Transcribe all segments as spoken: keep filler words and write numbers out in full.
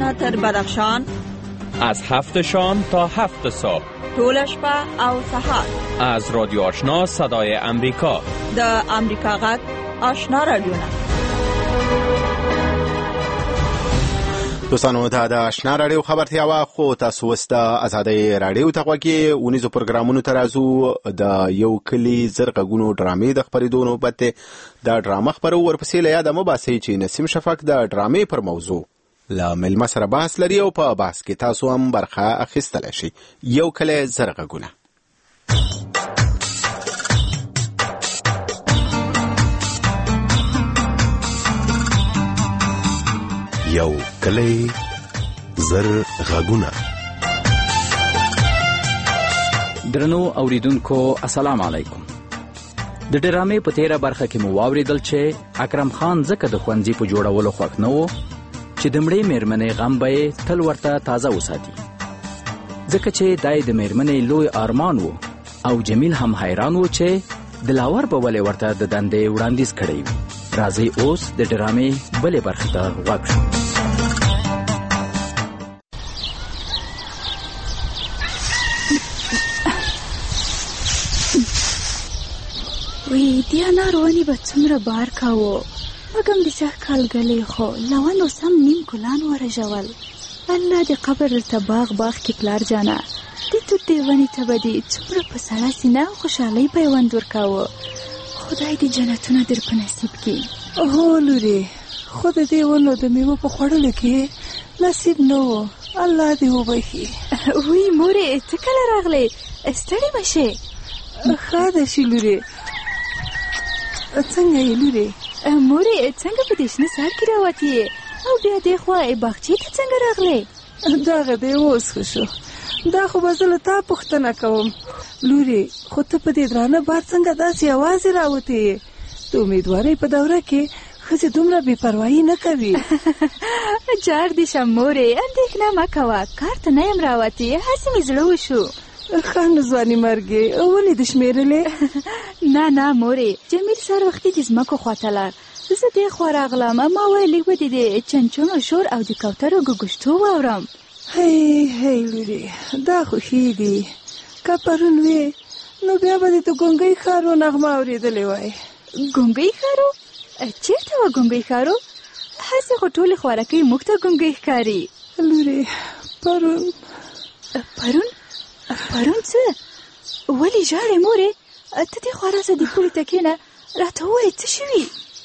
نه تر بدخشان، از هفت شام تا هفت صبح، طول شپه او سهار. از رادیو آشنا صدای امریکا، د امریکا غږ آشنا رادیوونه. دوستانو ته د آشنا رادیو خبرتیا وا خو تاسو وسته آزادۍ رادیو ته غوږی ونیزو پروګرامونو ترازو د یو کلی زرغونو ډرامې د خبرېدو نوبت د ډرامه خبرو ورپسې له یاد مو باسي چې نسیم شفق د ډرامې پر موضوع لا ملما سره بحث لري او په بحث کې تاسو هم برخه اخیستلی شي. یو کلی زرغونه. یو کلی زرغونه. درنو اوریدونکو السلام علیکم. د ډرامې په تیره برخه کې مو واوریدل چې اکرم خان ځکه د ښوونځي په جوړولو خوښ نه و چې د مړې میرمنې غم به یې تل ورته تازه وساتي، ځکه چې دای د میرمنې لوی ارمان و او جمیل هم حیران و چې دلاور به ولې ورته د دندې وړاندیز کړی وي. راځئ اوس د ډرامې بلې برخې ته غوږ شو. وی دیانا روانی به څومره بار کاوه، مګم د سخ کال غلې خو لوانو سم نیم ګلان ورژول. الله دې قبر ته باغ باغ کې پلار جانا دې تو دې ونی ته بدی څومره په سړه سینه خوشحالي پیوند ورکاوه. خدای دې جنتونه در په نصیب کړي. هو لوري، خود دې ونو د میوه په خوړلو کې نصیب نه و، الله دې وبخي. وی مورې ته کله راغلې؟ ستړې مشه؟ ښه ده شي لوري. څنګه یې لوري؟ مورې څنګه په دې شنه سهار کې راوتې او بیا دې خوا باغچې ته څنګه راغلې؟ دغه دې اوس ښه شو. دا خو به زه له تا پوښتنه کوم لوري، خو ته په دې درانه بار څنګه داسې یوازې راوتې؟ د امیدوارۍ په دوره کې ښځې دومره بې پروایي نه کوي. جار دې شم مورې، اندېښنه مه کوه، کار ته نه یم راوتې، هسې مې زړه وشو. ښه نو ځواني مرګې ولې دې شمېرلې؟ نه نه مورې، جمیل سهار وختي د ځمکو خواته لاړ، زه دې خوا راغلم، ما ویل لږ به د چنچونو شور او د کوترو ګوګشتو واورم. هی هی لوري، دا خو ښې دي. که پرون وې نو بیا به دې د ګونګۍ ښارو نغمه اورېدلې وای. ګونګۍ ښارو؟ چېرته وه ګونګۍ ښارو؟ هسې خو ټولې خوارکۍ موږ ته ګونګۍ ښکاري. لوري پرون پرون پرون څه؟ ولې ژاړې مورې؟ ته دې خوا راسه دې پولې ته کښېنه، راته ووایې څه شوي؟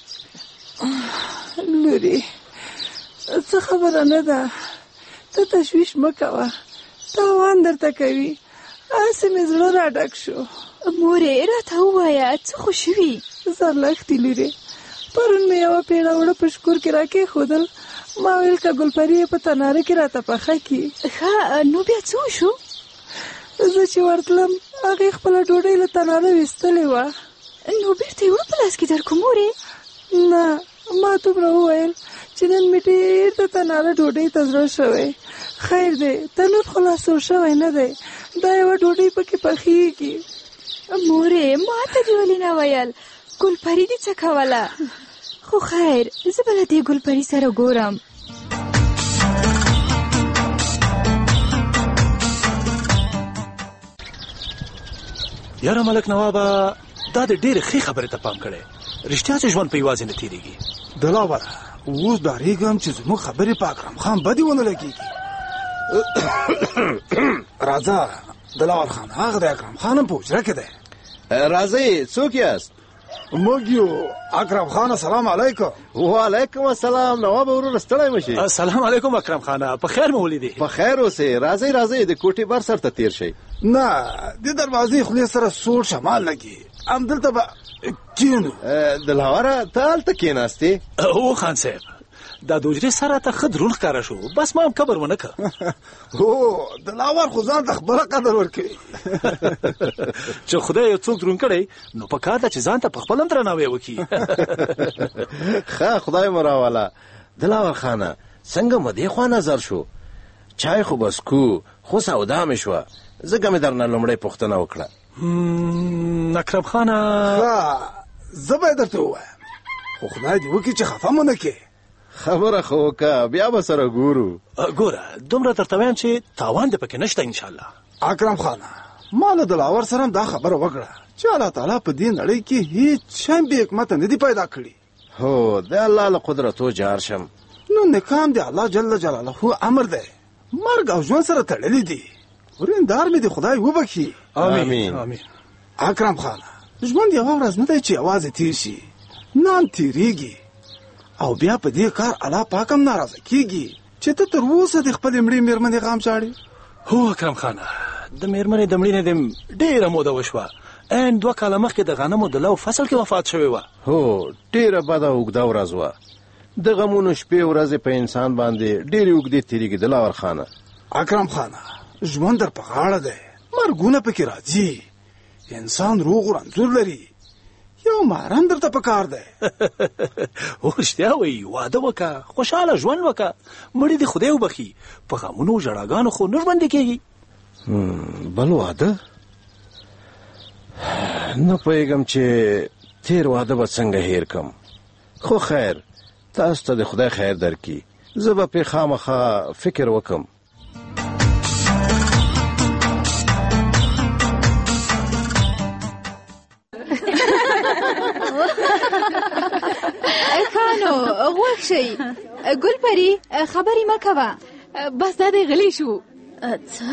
لوري څه خبره نه ده، ته تشویش مه کوه، تاوان درته کوي. هسې مې زړه را ډک شو. مورې راته ووایه څه خو شوي؟ زرلښتې لوري، پرون مې یوه پیړه وړه په شکور کې را کېښودل، ما ویل که ګلپري یې په تناره کې راته پخه کړي. ښه نو بیا څه وشو؟ زه چې ورتلم هغې خپله ډوډۍ له تناره ویستلې وه. نو بیرته یې وړه په لاس کې درکړو مورې؟ نه، ما دومره وویل چې نن مې ډېر د تناره ډوډۍ ته زړه شوی. خیر دی، تنور خو لا سور شوی نه دی، دا یوه ډوډۍ پکې پخېږي. مورې ما ته دې ولې نه ویل؟ ګلپري دې څه کوله؟ خو خیر زه به له دې ګلپري سره ګورم. یاره ملک نوابه، دا د ډېرې ښې خبرې ته پام کړی. رښتیا چې ژوند په یوازې نه تېرېږي. دلاوره اوس ډارېږم چې زموږ خبرې په اکرم خان بدې ونه لګېږي. راځه دلاور خان، هغه د اکرم خان هم په حجره کې دی. راځئ، څوک یاست؟ موږ یو. اکرم خان السلام علیکم. وعلیکم السلام. نواب ورور ستړی مشي. السلام علیکم اکرم خان، په خیر مو ولیدې؟ په خیر اوسئ. راځئ راځئ د کوټې بر سر ته تیر شئ. نه، د دروازې خولې سره سوړ شمال لګي، همدلته به کښېنو. دلاوره ته هلته کښېناستې؟ هو خان صاحب، دا د حجرې سره ته ښه دروند ښکاره شو، بس ما هم کبر ونه کړ. هو دلاور خو ځان ته خپله قدر ورکوي. چې خدای یو څوک دروند کړی نو په کار ده چې ځان ته په خپل هم درناوی وکړي. ښه خدای مو راوله. دلاور خانه څنګه مو دې خوا نظر شو؟ چای خو بس کو، خو سودا مې شوه، ځکه مې درنه لومړی پوښتنه وکړه. اکرم خانه ښه زه به یې درته ووایم، خو خدای دې وکړي چې خفه مو نه کړې. خبره خو وکړه بیا به سره ګورو. ګوره دومره درته وایم چې تاوان دې پکې نشته انشاءالله. اکرم خانه ما له دلاور سره هم دا خبره وکړه چې الله تعالی په دې نړۍ کې هیڅ شی بې حکمته نه دی پیدا کړي. هو د الله له قدرتو جار شم. نو نکام دی الله جل جلاله امر دی، مرګ او ژوند سره تړلی دی. ورېندار مې دی خدای وبخي. آمین آمین. اکرم خانه ژوند یوه ورځ نه دی چې یوازې تیر شي، نام تیریږي او بیا په دې کار الله پاک هم ناراضه کیږي چې ته تر اوسه د خپلې مړې مېرمنې غم ژاړې. هو اکرم خانه د مېرمنې د مړینې دې ډېره موده وشوه. ان دوه کاله مخکې د غنمو د لو فصل کې وفات شوې وه. هو ډېره بده اوږده ورځ وه. د غمونو شپې ورځې په انسان باندې ډېرې اوږدې تېرېږي دلاور خانه. اکرم خانه ژوند در په غاړه دی، مرګونه پکې راځي. انسان روغ رنځور لري، یو ماران درته پکار دی. هو رښتیا وایي، واده وکړه، خوشحاله ژوند وکړه، مړي دې خدای وبخي. په غمونو ژړاګانو خو نه ژوندې کېږي. بل واده نه پوهېږم چې تېر واده به څنګه هېر کم. خو خیر تاسو ته د خدای خیر درکړي، زه به پرې خامخا فکر وکم. خانو غوږ شئ. ګل پري خبرې مه کوه، بس دا دی غلی شو. څه؟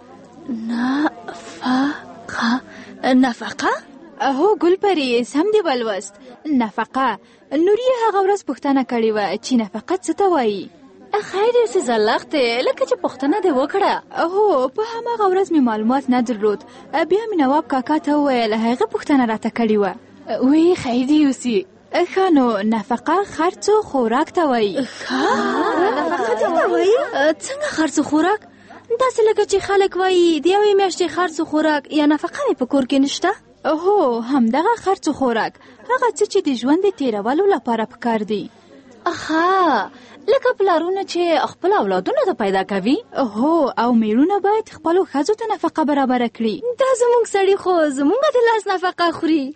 نفقه نفقه؟ هو ګل پري سم دی ولوست. نفقه. نوري هغه ورځ پوښتنه کړې وه چې نفقه څه ته وایي. خیر یې څه زلخت دی لکه چې پوښتنه دې وکړه. هو په هماغه ورځ مې معلومات نه درلود، بیا مې نواب کاکا ته وویل، هغه پوښتنه راته کړې وه. وی خیر دې یوسي. ښه نو نفقه خرڅ و خوراک ته وایي. نفقه ته وایي؟ څنګه خرڅ و خوراک؟ داسې لکه چې خلک وایي د یوې میاشتې خرڅ و خوراک یا نفقه مې په کور کې نشته. هو همدغه خرڅ و خوراک، هغه څه چې د ژوند د تېرولو لپاره پکار دي. اخا لکه پلارونه چې خپل اولادونه ته پیدا کوي. هو او میړونه باید خپلو ښځو ته نفقه برابره کړي. دا زموږ سړي خو زموږ د لاس نفقه خوري.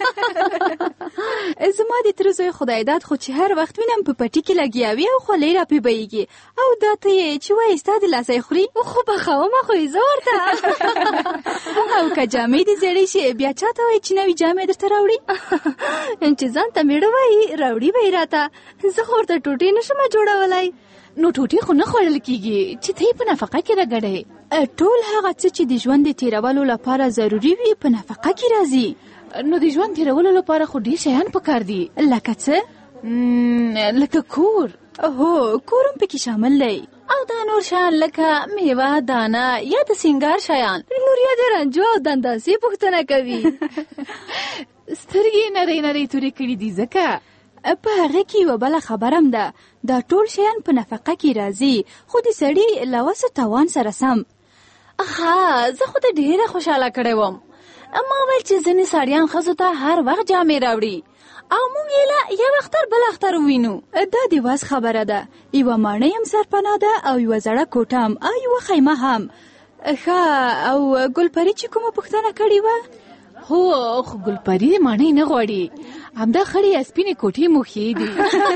زما د تره زوی خدای داد خو چې هر وخت وینم په پټي کې لګیا وي او خولۍ راپې بهیږي او دا ته یې چې وایي ستا د لاسه یې خوري. خو بخومه خو یې زه ورته. او که جامې دې زړې شي بیا چا ته وایي چې نوې جامې درته راوړي. چې ځان ته میړه وایي راوړي به یې راته، زه خو ورته ټوټې نشم جوړولی. نو ټوټې خو نه خوړل کېږي چې ته یې په نفقه کې راګډې. ټول هغه څه چې د ژوند د تېرولو لپاره ضروري وي په نفقه کې راځي. نو د ژوند تېرولو لپاره خو ډېر شیان پکار دي. لکه څه؟ لکه کور. هو کور هم پکې شامل دی. او دا نور شیان لکه میوه دانه یا د سینګار شیان. نوریا د رنجو او دنداسې پوښتنه کوي. سترګې نری نری تورې کړي دي ځکه. په هغه کې یوه بله خبره هم ده، دا ټول شیان په نفقه کې راځي خو د سړي له وسو توان سره سم. اخا زه خو ته ډېره خوشحاله کړی وم. ما ویل چې ځینې سړیان ښځو ته هر وخت جامې راوړي او موږ یې له یو اختر بل اختر ووینو. دا د وس خبره ده. یوه ماڼۍ هم سرپناه ده او یوه زړه کوټه هم او یوه خیمه هم. ښه او ګلپري چې کومه پوښتنه کړې وه؟ هو خو ګلپري ماڼۍ نه غواړي، همدا خړې سپینې کوټې مو ښې دي.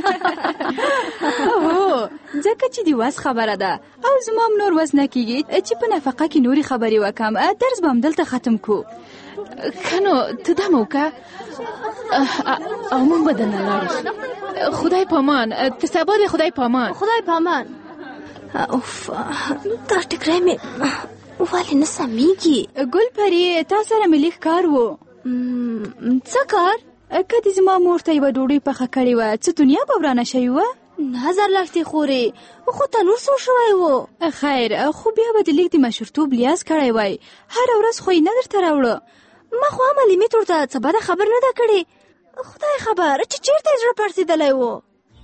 هو ځکه چې د وس خبره ده او زما هم نور وس نه کېږي چې په نفقه کې نورې خبرې وکړم. درس به همدلته ختم کو. ښه نو ته دا مه وکړه او موږ به دننه لاړو شو. خدای پامان. تر سبا دی. خدای پامان. خدای پامان. اوف دا ټکری مې ولې نه سمېږي. ګلپري تا سره مې لږ کار و. څه کار؟ که دې زما مور ته یوه ډوډۍ پخه کړې وه څه دنیا به ورانه شوې وه؟ نه زر لښتې خورې خو تنور سوړ شوی و. خیر خو بیا به د لیک د مشرتوب لیاز کړی وای، هره ورځ خو یې نه درته راوړه. ما خو هم لیمې ورته څه بده خبر نه ده کړې. خدای خبر چې چېرته یې زړه پړسېدلی و.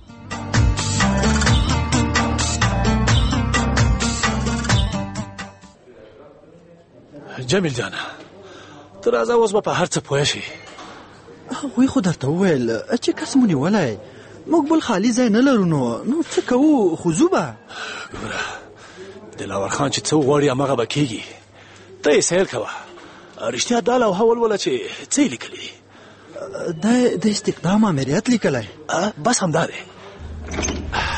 جمیل جانه ته راځه اوس به په هر څه پوه شي. هغوی خو درته وویل چې کس مو نیولی، موږ بل خالي ځای نه لرو. نو نو څه کوو؟ خو ځو به. ګوره دلاور خان چې څه وغواړي هماغه به کېږي. ته یې سیر کوه. رښتیا دا لوحه ولوله چې څه یې لیکلي دي؟ دا د استقدام امریت لیکلی. بس همدا دی.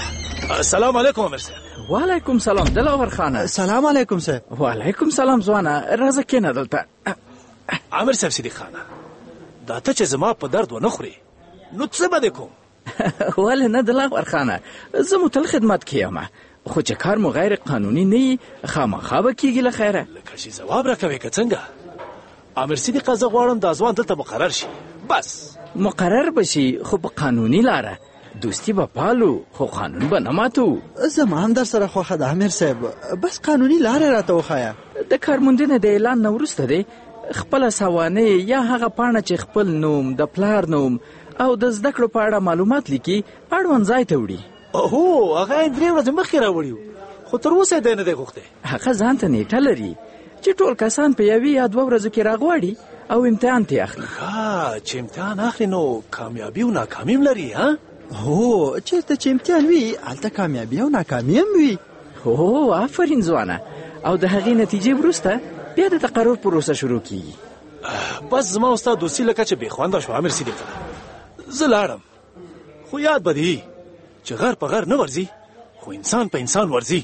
سلام علیکم امیر صاحب. وعلیکم سلام دلاور خانه. سلام علیکم صاحب. وعلیکم سلام ځوانه راځه کېنه دلته. امیر صاحب صدیق خانه دا ته چې زما په درد ونه خوري نو څه به دې کوم؟ ولې نه دلاور خانه زه مو تل خدمت کې یم خو چې کار مو غیر قانوني نه وي خامخا به کېږي له خیره. لکه چې ځواب راکوې که څنګه؟ امیر صدیقه زه غواړم دا ځوان دلته مقرر شي. بس مقرر به شي خو په قانوني لاره. دوستی به پالو خو قانون به نه ماتو. زما هم در سره خوښه ده امیر صاحب بس قانوني لارې راته وښایه. د کارموندنې د اعلان نه وروسته دی خپله سوانح یا هغه پاڼه چې خپل نوم د پلار نوم او د زده کړو په اړه معلومات لیکي اړوند ځای ته وړي. هو هغه یې درې ورځې مخکې راوړي خو تر اوسه یې دی نه دی غوښتی. هغه ځان ته نیټه لري چې ټول کسان په یوې یا دوه ورځو کې راغواړي او امتحان ته اخلي. ښه چې امتحان اخلي نو کامیابي او ناکامي هم لري. ها هو چېرته چې امتحان وي هلته کامیابي او ناکامي هم وي. هو آفرین ځوانه. او د هغې نتیجې وروسته بیا د تقرر پروسه شروع کیږي. بس زما او ستا دوستي لکه چې بې خونده شوه امیر صدیقه. زه لاړم خو یاد به دې چې غر په غر نه ورځي خو انسان په انسان ورځي.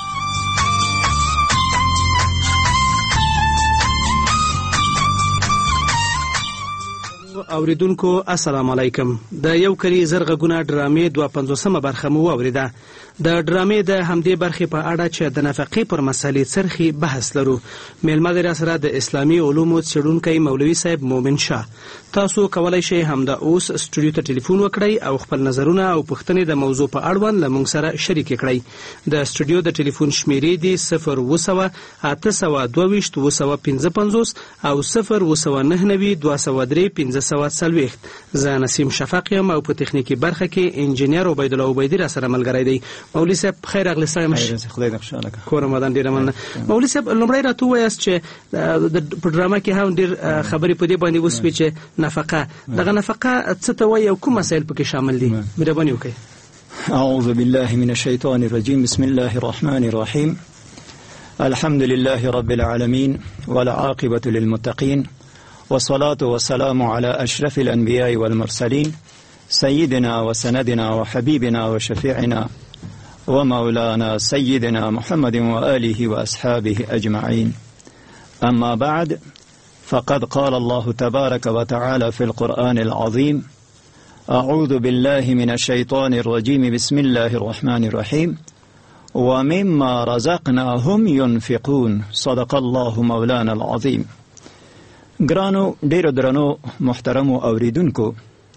اوریدونکو السلام علیکم. د یو کلی زر غږونه ډرامې دوه پنځوسمه برخه مو واوریده. د ډرامې د همدې برخې په اړه چې د نفقې پر مسلې څرخي بحث لرو. میلمه دی راسره د اسلامي علومو څېړونکی مولوي صاحب مومن شاه. تاسو کولی شئ همدا اوس سټوډیو ته ټلیفون وکړئ او خپل نظرونه او پوښتنې د موضوع په اړوند له موږ سره شریکې کړئ. د سټوډیو د ټلیفون شمیرې دي صفر اوه سوه اته سوه دوه ویشت اوه سوه پنځه پنځوس او صفر اوه سوه نهه نوي دوه سوه درې پنځه سوه څلوېښت. زه نسیم شفق یم او په تخنیکي برخه کې انجینیر عبیدالله عبیدي راسره ملګری دی. مولوي صاحب خیر اغلی ستړی مشې. خدای دې خوشحاله کړه. کور رمضان ډېره مننه. مولوي صاحب لومړی راته ووایاست چې په ډرامه کې هم ډېر خبرې په دې باندې وسوې چې نفقه دغه نفقه څه ته وایي او کوم مسایل پکې شامل دي؟ مهرباني وکړئ. اعوذ بالله من الشیطان الرجیم بسم الله الرحمن الرحیم الحمد لله رب العالمين والعاقبة للمتقين والصلاة والسلام على أشرف الأنبياء والمرسلين سيدنا وسندنا وحبيبنا وشفيعنا ومولانا سيدنا محمد وآله وأصحابه أجمعين. أما بعد فقد قال الله تبارك وتعالى في القرآن العظيم أعوذ بالله من الشيطان الرجيم بسم الله الرحمن الرحيم ومما رزقناهم ينفقون صدق الله مولانا العظيم. ګرانو ډیرو درنو محترمو اوریدونکو،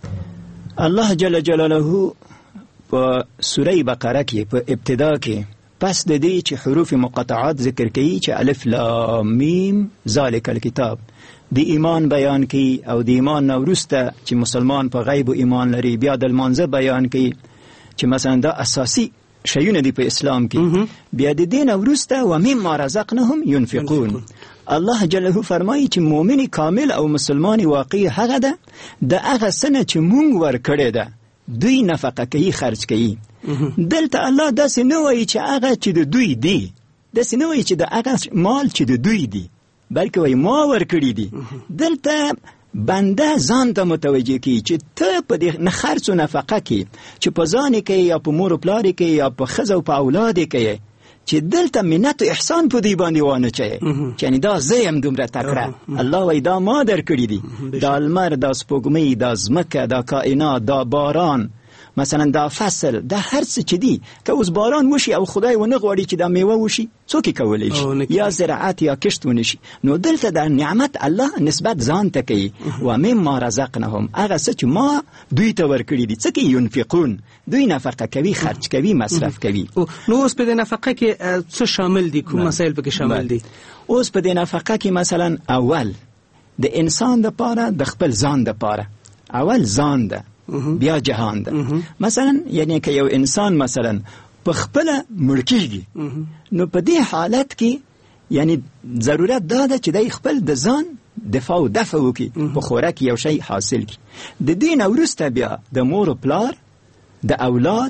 الله جل جلاله په سوره بقره کې په ابتدا کې پس د دې چې حروف مقطعات ذکر کوي چې الف لام میم ذالک الکتاب د ایمان بیان کوي او د ایمان نه وروسته چې مسلمان په غیب ایمان لري، بیا د لمانځه بیان کوي چې مثلا دا اساسي شیونه دي په اسلام کې، بیا د دین وروسته و مما رزقناهم ينفقون. الله جل فرمایي چې مؤمن کامل او مسلمان واقعي هغه ده د هغه سنه چې مونږ ورکړې ده دوی نفقه کوي، خرج کوي. دلته الله داسې نه وایي چې هغه چې د دوی دی، داسې نه وایي چې د هغه مال چې د دوی دی، بلکې وایي ما ورکړي دي. دلته بنده ځان ته متوجه کی چې ته په دې نه خرڅ او نفقه کې چې په ځان کې یا په مور او پلار کې یا په ښځه او په اولاد کې چې دلته منت او احسان په دې باندې وانه چي چې یعنی دا زیم دومره تکړه الله وای دا ما درکړي دي، دا لمر، دا سپوږمۍ، دا ځمکه، دا کائنات، دا باران، مثلا دا فصل، دا هر څه چې دي که اوس باران وشي او خدای ونه غواړي چې دا میوه وشي څوک کولی شي یا زراعت یا کښت ونشي، نو دلته د نعمت الله نسبت ځان ته کوي و مما رزقناهم هغه څه چې ما دوی ته ورکړي دي. څه کوي؟ ينفقون، دوی نفقه کوي، خرج کوي، مصرف کوي. نو اوس په دې نفقه کې څه شامل دي؟ کوم مسایل پکې شامل دي؟ اوس په دې نفقه کې مثلا اول د انسان د پاره د خپل ځان د پاره اول ځان ده، بیا جهان ده. مثلا یعنی که یو انسان مثلا په خپل مړ کیږي نو په دې حالت کې یعنی ضرورت دا ده چې د خپل د ځان دفاع او دفع وکړي، په خوراک یو شی حاصل کړي. د دین وروسته بیا د مور او پلار، د اولاد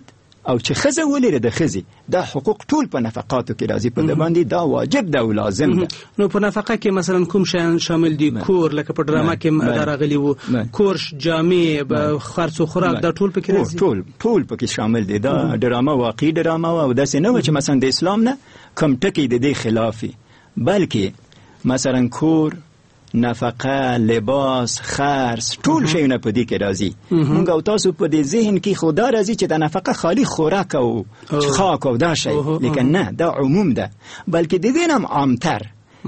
او چې ښځه ولري د ښځې دا حقوق ټول په نفقاتو کې راځي، په د باندې دا واجب ده او لازم ده. نو په نفقه کې مثلا کوم شیان شامل دي؟ کور، لکه په ډرامه کې دا راغلي وو، کور، جامې، خرڅ او خوراک، دا ټول پکې راځي؟ ټول ټول پکې شامل دي. دا ډرامه واقعي ډرامه او داسې نه و چې مثلا د اسلام نه کم ټکی د دې خلافي، بلکې مثلا کور، نفقه، لباس، خرڅ، ټول شیونه په دې کې راځي. مونږ او تاسو په دې ذهن کې خدا راځي چې د نفقه خالی خوراک او خاک او دا شی، لیکن نه، دا عموم ده، بلکې د دې هم عامتر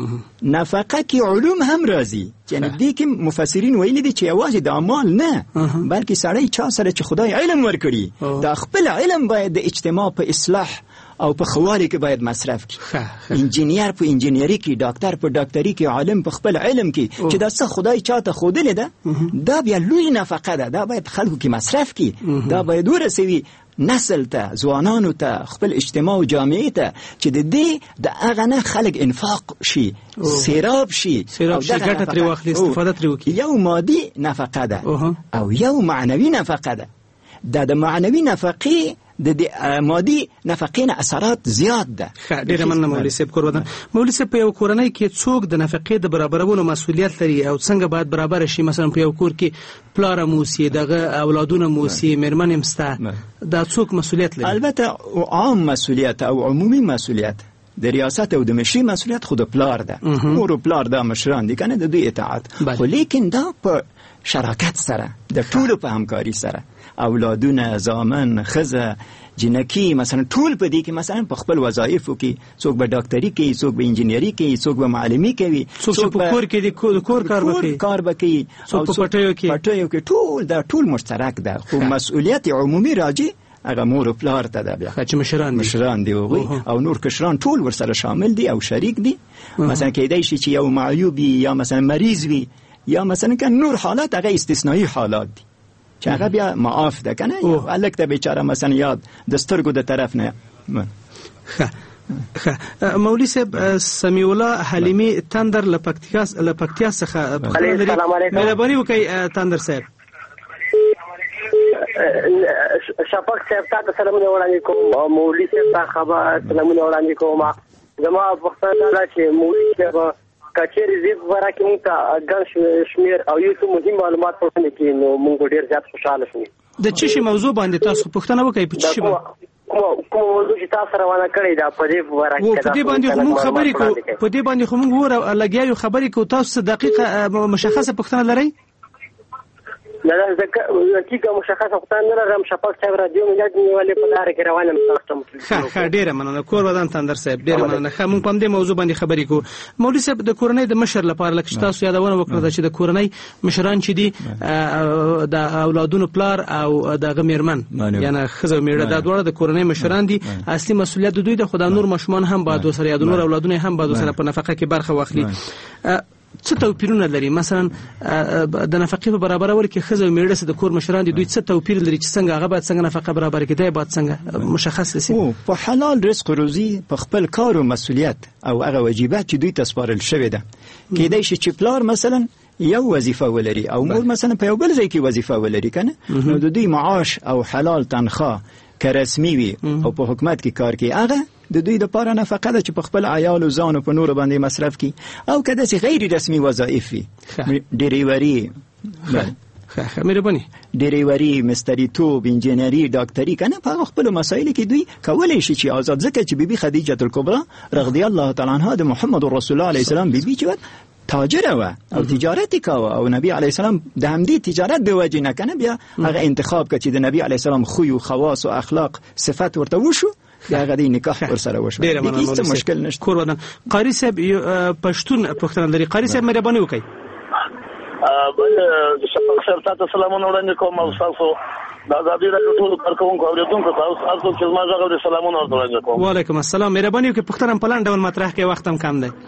نفقه کې علوم هم راځي. یعنی دې کې مفسرین ویلي دي چې یوازې د اعمال نه، بلکې سړی چا سره چې خدای علم ورکړي دا خپل علم باید د اجتماع په اصلاح او په خوالي کې باید مصرف کړي. انجینیر په انجینیری کې، ډاکټر په ډاکټري کې، عالم په خپل علم کې چې دا څه خدای چاته ښودلې ده، دا بیا لوی نفقه ده، دا باید خلکو کې مصرف کړي، دا باید ورسوي نسل ته، ځوانانو ته، خپل اجتماع او جامعې ته، چې د دې د هغه نه خلک انفاق شي، سیراب شي، سیراب شي، ګټه ترې واخلي، استفاده ترې وکړي. یو مادي نفقه ده او یو معنوي نفقه ده. دا د معنوي نفقې د مادي نفقې نه اثرات زیات ده. ډېره مننه مولوي صاحب. کور ودان مولوي صاحب، په یو کورنۍ کې څوک د نفقې د برابرولو مسؤلیت لري او څنګه باید برابر شي؟ مثلا په یو کور کې پلار هم اوسي، دغه اولادونه هم اوسي، مېرمن هم شته، دا څوک مسؤلیت لري؟ البته عام مسؤلیت او عمومي مسؤلیت د ریاست او د مشري مسؤلیت خود پلار ده. مور او پلار دا مشران دي کنه، د دوی اطاعت، خو لیکن دا په شراکت سره، د ټولو په همکاري سره، اولادونه، زامن، ښځه، جنکی، مثلا ټول په دې کې مثلا په خپل وظایفو کې، څوک به ډاکټري کوي، څوک به انجینیری کوي، څوک به معلمي کوي، څوک په کور کې د کور کار وکړي، کار وکړي، څوک په پټیو کې پټیو کې، ټول دا ټول مشترک ده. خو مسؤلیت عمومي راځي هغه مور او پلار ته ده، بیا چې مشران دي مشران دي او نور کشران ټول ورسره شامل دي او شریک دي. مثلا کېدای شي چې یو معیوب یا مثلا مریض وي یا مثلا که نور حالات هغه استثنایی حالات دي چې هغه بیا معاف ده کنه، الک ته بیچاره مثلا یاد د سترګو د طرف نه. مولوي صاحب، سمیع الله حلیمی تندر له پکتیا له پکتیا څخه مهرباني وکړئ. تندر صاحب، شفق صاحب ته سلامونه وړاندې کوم، مولوي صاحب ته خبر سلامونه وړاندې کوم. زما پوښتنه ده چې مولوي صاحب کچېرې زیات ورکه مونږ ته ګڼ شمېر او یو څه مهم معلومات وړاندې کړي، نو مونږ ډېر زیات خوشحاله شو. د څه شي موضوع باندې تاسو پوښتنه وکړئ؟ په څه شي باندې کوم موضوع چې تاسو روانه کړې ده په دې ورکه او په دې باندې خو مونږ خبرې کوو، په دې باندې خو مونږ ور لګیا یو خبرې کوو. تاسو دقیقه مشخصه پوښتنه لرئ؟ نه نه ځکه دقیقه مشخصه پوښتنه نه لرم. شفق صاحب رادیو مې نیولې په لاره کې روانه م. ښه ښه ډېره مننه. کور ودان تندر صاحب، ډېره مننه. ښه مونږ په همدې موضوع باندې خبرې کوو. مولوي صاحب، د کورنۍ د مشر لپاره لکه چې تاسو یادونه وکړه چې د کورنۍ مشران چې دي د اولادونو پلار او دغه مېرمن یعنی ښځه او میړه، دا دواړه د کورنۍ مشران دي. اصلي مسؤلیت د دوی د خدای نور ماشومان هم باید وسره یا د نور اولادونه هم باید وسره په نفقه کې برخه واخلي. څه توپیرونه لري؟ مثلا د نفقې په برابرولو کې ښځه او میړه د کور مشران دي، دوی څه توپیر لري چې څنګه هغه باید څنګه نفقه برابر کړي، دا باید څنګه مشخص شي؟ او په حلال رزق روزي، په خپل کار او مسؤلیت او هغه واجبات چې دوی ته سپارل شوی ده. کېدای شي چې پلار مثلا یو وظیفه ولري او مور مثلا په یو بل ځای کې وظیفه ولري کنه، نو د دوی معاش او حلال تنخواه که رسمي وي او په حکومت کې کار کوي، هغه د دوی د پاره نفقه ده چې په خپل عیال او ځان په نور باندې مصرف کړي. او که داسې غیر رسمي وظایف وي، ډریوري، ښه مهرباني، ډریوري، مستریتوب، انجینری، ډاکټري کنه، په خپل مسایل کې دوی کولای شي چې آزاد. ځکه چې بیبي خدیجه الکبرى رضی الله تعالی عنها د محمد رسول الله علیه السلام بیبي چې تاجره و او تجارت کاوه او نبی علیه السلام د همدې تجارت د وجې نه کنه بیا هغه انتخاب کړ چې د نبی علیه السلام خو او خواص او اخلاق صفات ورته وشو، هغه د نکاح ورسره وشو. هیڅ مشکل نشته. کور ودان قاری صاحب پښتون پښتون لري. قاری صاحب مهرباني وکړئ. بل شفق صاحب ته سلامونه وړاندې کوم او تاسو د ازادي راډیو ټول کارکونکو اوریدونکو تاسو ته زما غوډه سلامونه وړاندې کوم. وعلیکم السلام. مهرباني وکړئ پښتون په لاندې ډول مطرح کې وخت هم کم دی.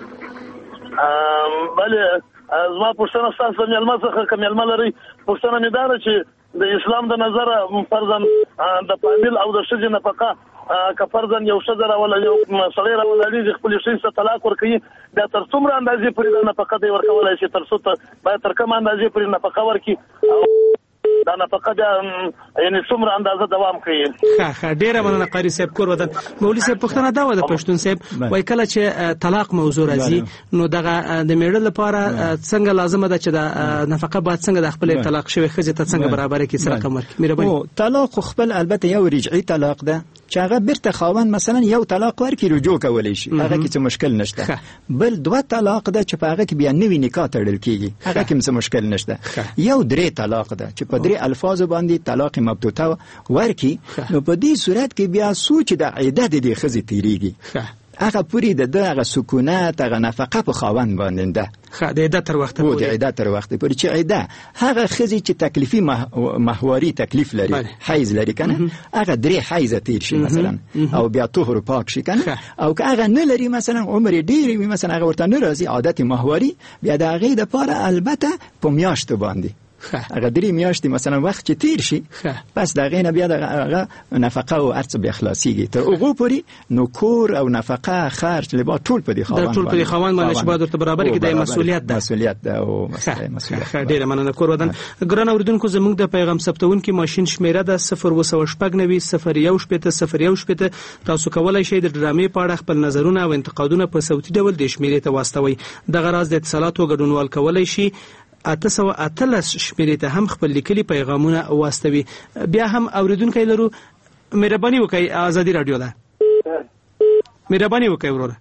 بله زما پوښتنه ستاسو د میلمه څخه که میلمه لرئ، پوښتنه مې دا ده چې د اسلام د نظره فرضاً د فامیل او د ښځې نفقه که فرضاً یو ښځه راوله یو سړی راولړېږي خپلې ښځې ته طلاق ورکوي، بیا تر څومره اندازې پورې د نفقه دی ورکولی شي؟ تر څو ته باید تر کومه اندازې پورې نفقه ورکړي؟ او دا نفقه بیا یعنې څومره اندازه دوام کوي. ښه ښه ډېره مننه قاري صاحب کور ودان. مولوي صاحب پوښتنه دا وه د پښتون صاحب وایي کله چې طلاق موضوع راځي نو دغه د میړه لپاره څنګه لازمه ده چې د نفقه باید څنګه د خپلې طلاق شوې ښځې ته څنګه برابره کړي، څه رقم ورکړي؟ مهرباني. طلاق خپل البته یو رجعي طلاق ده چې هغه بیرته خاوند مثلا یو طلاق ورکړي رجوع کولی شي، هغه کې څه مشکل نشته. بل دوه طلاق ده چې په هغه کې بیا نوی نکاح تړل کېږي، هغه کې څه مشکل نشته. یو درې طلاق ده چې په درې الفاظو باندې طلاق مبتوطه ورکړي، نو په دې صورت کې بیا سوچ د عدت د ښځې تیریږي، هغه پوری د دغه سکونت هغه نفقه په خاوند باندې ده. ښه د عدت تر وخته پورې. د عدت تر وخته پورې چې عده هغه ښځې چې تکلیفي محوري تکلیف لري، حیض لري کنه، هغه درې حیض تیر شي مثلا او بیا طهر پاک شي کنه، او که هغه نه لري مثلا عمر ډیر وي مثلا هغه ورته نه راځي عادت محوري، بیا د هغې دپاره البته په میاشتو باندې هغه درې میاشتې مثلا وخت چې تیر شي بس د هغې نه بیا دغه نفقه او هر څه بیا خلاصېږي تر هغو پورې نو کور او نفقه خرج لبا ټول په دې خاوند ټول په دې خاوند باندې چې باید ورته برابر کړي، د مسؤلیت ده مسؤلیت ده او مسؤلیت. ډېره مننه کور ودان. ګران اورېدونکو زموږ د پیغام ثبتونکي ماشین شمېره ده صفر اووه سوه شپږ نوي صفر یو شپېته صفر یو شپېته. تاسو کولی شئ د ډرامې په اړه خپل نظرونه او انتقادونه په صوتي ډول دې شمېرې ته واستوئ. دغه راز د اتصالاتو ګډونوال کولی شي اته سوه اتلس شمېرې ته هم خپل لیکلي پیغامونه واستوي. بیا هم اورېدونکی لرو. مهرباني وکړئ، ازادي راډیو ده، مهرباني وکړئ وروره.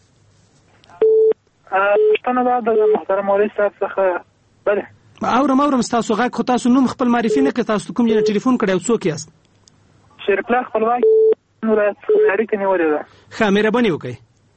پوښتنه دا ده د محترم مولوي صاحب څخه. بله اورم اورم ستاسو غږ، خو تاسو نوم خپل معرفي نه کړئ، تاسو کوم ځای نه ټلیفون کړی او څوک یاست؟ شریف الله خپلواک ولایت څخه اړیکه نیولې ده. ښه مهرباني وکړئ.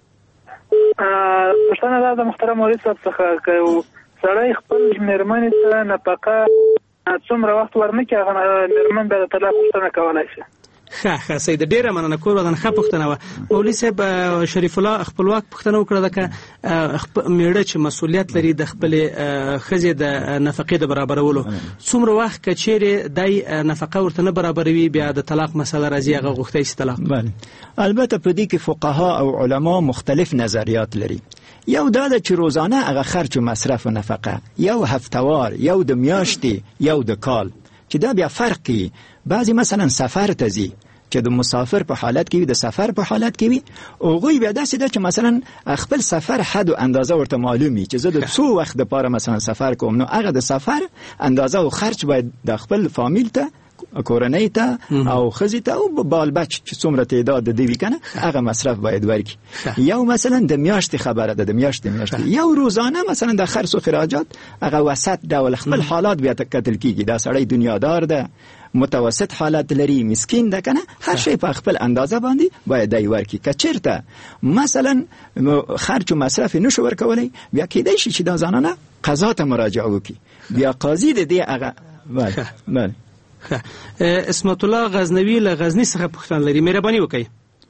پوښتنه دا ده محترم مولوي صاحب څخه که سړی خپل مېرمنې ته نفقه څومره وخت ورنکړي هغه مېرمن بیا د طلاق پوښتنه کولی شي. ښه ښه سیده ډېره مننه کور ودان. ښه پوښتنه وه. مولوي صاحب شریف الله خپلواک پوښتنه وکړه ده که میړه چې مسؤلیت لري د خپلې ښځې د نفقې د برابرولو څومره وخت که چیرې دی نفقه ورته نه برابروي بیا د طلاق مسله راځي هغه غوښتی شي طلاق. بله البته په دې کې فقها او علما مختلف نظریات لري. یو دا ده چې روزانه هغه خرج و مصرف و نفقه، یو هفتوار، یو د میاشتې، یو د کال، چې دا بیا فرق کوي. بعضی مثلا سفر ته ځي چې د مسافر په حالت کې وي، د سفر په حالت کې وي، هغوی بیا داسې ده چې مثلا خپل سفر حد و اندازه ورته معلوم وي چې زه د څو وخت دپاره مثلا سفر کوم، نو هغه د سفر اندازه او خرج باید د خپل فامیل ته، کورنۍ ته او ښځې ته او بال بچ چې څومره تعداد د دوی وي کنه هغه مصرف باید ورکړي. یو مثلا د میاشتې خبره ده، د میاشتې میاشتې یو روزانه مثلا د خرڅ و خراجات هغه وسط ډول خپل حالات بیا کتل کېږي. دا سړی دنیادار ده، متوسط حالت لري، مسکین ده کنه، هر شی په خپل اندازه باندې باید دی ورکړي. که چېرته مثلا خرج و مصرف نشو ورکولی بیا کېدای شي چې دا زنانه قضا ته مراجعه وکړي، بیا قاضي د دې هغه بله بله. اسمت الله غزنوي له غزني څخه پوښتنه لري، مهرباني وکړئ.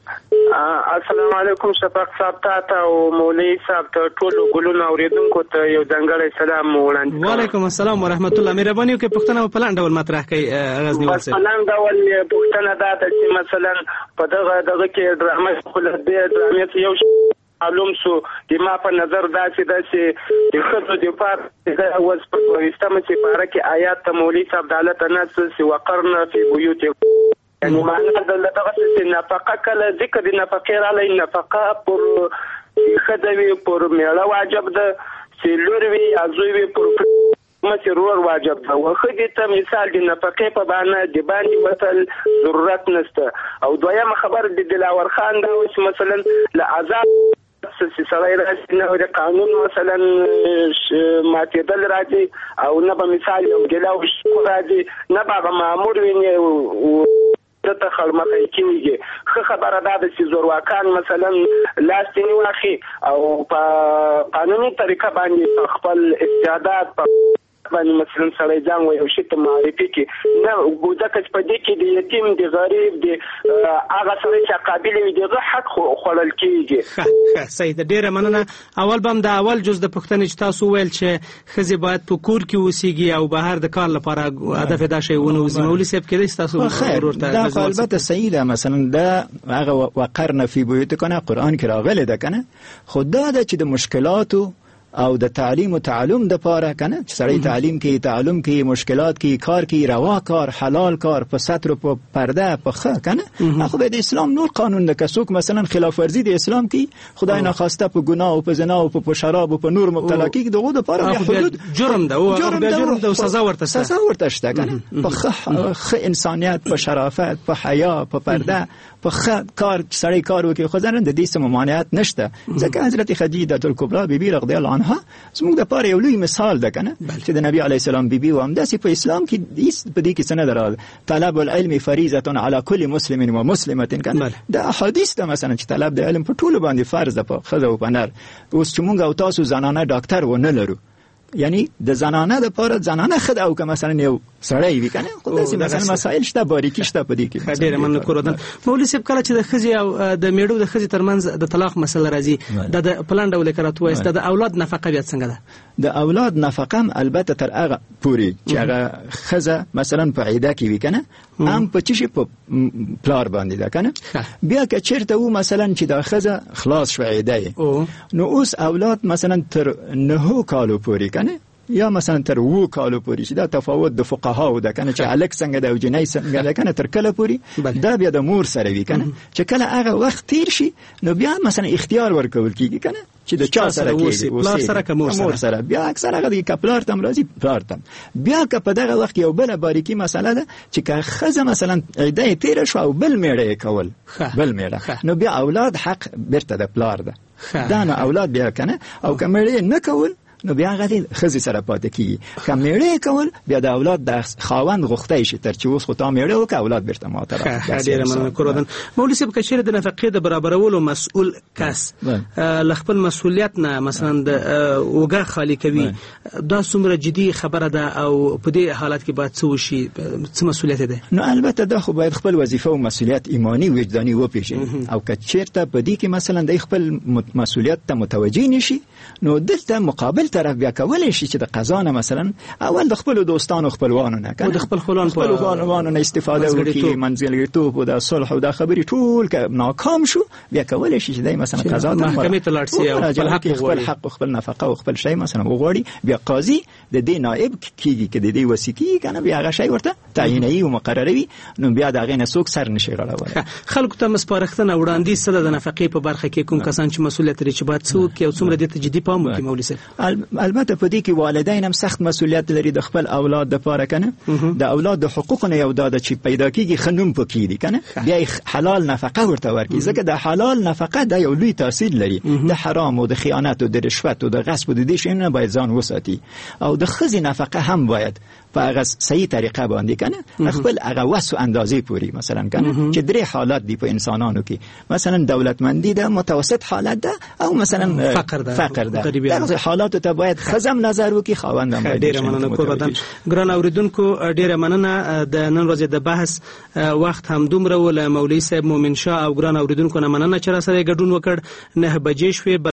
السلام علیکم شفاق صاحب ته او مولوي صاحب ته ټولو ګلونو اوریدونکو ته یو ځانګړی سلام وړاندې کوم. وعلیکم السلام ورحمت الله. مهرباني وکړئ پوښتنه په پلان ډول مطرح کړئ غزني ول صاحب. په پلان ډول پوښتنه دا ده چې مثلا په دغه دغه کې ډرامه خپل د ډرامې یو معلوم سو د ما په نظر داسې ده چې د ښځو دفاع اوس په دویستمه سپاره کې آیات ته مولوي صاحب د حالت ناس چې وقرن فی بیوت یعنی معنی د دغه چې نفقه کله ذکر د نفقې رالی نفقه پر ښځه وي پر میړه واجب ده چې لور وي یا زوی وي پر مچې رور واجب ده. ښځې ته مثال د نفقې په بانه د باندې وتل ضرورت نشته. او دویمه خبر د دلاور خان دا و چې مثلا له عذاب چې سړی راشي نه د قانون مثلا ماتېدل راځي او نه به مثال یو ګیله او شکو راځي نه به هغه مامور ویني دته خړمقی کېږي. ښه خبره دا ده چې زورواکان مثلا لاستې واخلي او په قانوني طریقه باندې خپل استعداد په باندې مثلا سړی ځان و یو شي ته معرفي کړي، نه ځکه چې په دې کې د یتیم د غریب د هغه سړی چې قابل وي د هغه حق خوړل کېږي. ښه صحیح ده، ډېره مننه. اول به هم د اول جز د پوښتنې چې تاسو وویل چې ښځې باید په کور کې اوسېږي او بهر د کار لپاره هدف یې دا شی ونه وځي. مولوي صاحب کېدای شي تاسو ورور ته دا خو البته صحیح ده، مثلا دا هغه وقرن فی بیوتکن قرآن کې راغلی ده کنه، خو دا ده چې د مشکلاتو او د تعلیم او تعلم د پاره کنه چې سړی تعلیم کوي تعلم کوي مشکلات کوي کار کوي روا کار حلال کار په ستر په پرده په خ کنه خو د اسلام نور قانون د کسوک مثلا خلاف ورزي د اسلام کوي خدای نه خواسته په ګناه او په زنا او په شراب او په نور مبتلا کیږي دغه د پاره حدود جرم ده او بیا جرم ده او سزا ورته سزا ورته شته کنه په خ انسانيت په شرافت په حیا په پرده په خ کار سړی کار وکي خو ځنه د دې سم ممانعت نشته ځکه حضرت خدیجه الکبرى بیبي رضی الله عنها زموږ د پاره یو لوی مثال ده کنه چې د نبی علی السلام بیبي و هم داسې په اسلام کې هیڅ په دې کې سند راغلی طلب العلم فریضه علی کل مسلم و مسلمه کنه د احادیث ده مثلا چې طلب د علم په ټولو باندې فرض ده په خزه او په نر اوس چې مونږ او تاسو زنانه ډاکټر و نه لرو یعنی د زنانه د پاره زنانه خد او که مثلا یو سړی وی کنه خدای مثلا مسائل شته باریکی شته په دې کې ډېر من کوردن مولوی صاحب کله چې د خزي او د میړو د خزي ترمنځ د طلاق مسله راځي د پلان ډول کرات وایست د اولاد نفقه بیا څنګه ده د اولاد نفقه البته تر هغه پوری چې هغه خزه مثلا په عیده کې وی کنه هم په چی په پلار باندې ده کنه بیا که چیرته و مثلا چې د خزه خلاص شو عیده نو اوس اولاد مثلا تر نه کالو پوری کنه یا مثلا تر وو کالو پوری چې دا تفاوت د فقهاو ده کنه چې الک څنګه د او جنۍ څنګه ده کنه تر کله پوری دا بیا د مور سره وی کنه چې کله هغه وخت تیر شي نو بیا مثلا اختیار ورکول کیږي کنه چې د چا سره کېږي پلار سره که مور سره بیا اکثر هغه د کپلار تم راځي پلار تم بیا که په دغه وخت یو بل باریکی مسله ده چې که خزه مثلا عیده تیر شو او بل میړه کول بل میړه نو بیا اولاد حق برته د پلار ده دا نو اولاد بیا کنه او که میړه نه کول نو بیا غوډي خزي سره پاتې کی کمیړې کول بیا د اولاد د خاوند غوښتای شي تر چې اوس خو تا میړه او که اولاد برته ماته راځي ډیر مننه کوردن مولوی صاحب کچېره د نفقې د برابرولو مسؤل کس لخپل مسؤلیت نه مثلا د وګه خالی کوي دا څومره جدي خبره ده او په دې حالت کې باید څه وشي څه مسؤلیت ده نو البته دا خو باید خپل وظیفه او مسؤلیت ایمانی وجداني وپیژني او کچېرته په دې کې مثلا د خپل مسؤلیت ته متوجي نشي نو دلته مقابل طرف بیا کولای شي چې د قضا نه مثلا اول د خپل دوستانو خپلوانو نه کنه د خپل خپلوان په خپلوانو نه استفاده وکړي منځګړیتوب او د صلح او د خبرې ټول که ناکام شو بیا کولای شي چې دای مثلا قضا ته محکمې ته لاړ شي او خپل حق خپل حق او خپل نفقه او خپل شی مثلا وغواړي بیا قاضي د دې نائب کیږي چې د دې وسیقي کنه بیا هغه شی ورته تعیینوي او مقرروي نو بیا دا غینه څوک سر نشي غړول خلکو ته مسپارښتنه وړاندې سره د نفقې په برخه کې کوم کسان چې مسؤلیت لري چې باید څوک یو څومره د جدي پام وکړي مولوی صاحب البته په دې کې والدین هم سخت مسؤلیت لري د خپل اولاد د پاره کنه د اولاد د حقوق نه یو داده چې پیدا کیږي خنوم پکې دي کنه بیا حلال نفقه ورته ورکړي ځکه د حلال نفقه د یو لوی تاثیر لري د حرام او د خیانت او د رشوت او د غصب او د دې شینه باید ځان وساتي او د خزي نفقه هم باید په هغه صحیح طریقه باندې کنه خپل هغه وسو اندازې پوری مثلا کنه چې درې حالات دي په انسانانو کې مثلا دولتمندی ده متوسط حالت ده او مثلا فقر ده فقر ده دغه حالات ته باید خزم نظر وکي خاوندم باید ډیره مننه کوردن ګران اوریدونکو ډیره مننه د نن ورځې د بحث وخت هم دومره ول مولوی صاحب مومن شاه او ګران اوریدونکو نه مننه چې را سره ګډون وکړ نه بجې شوې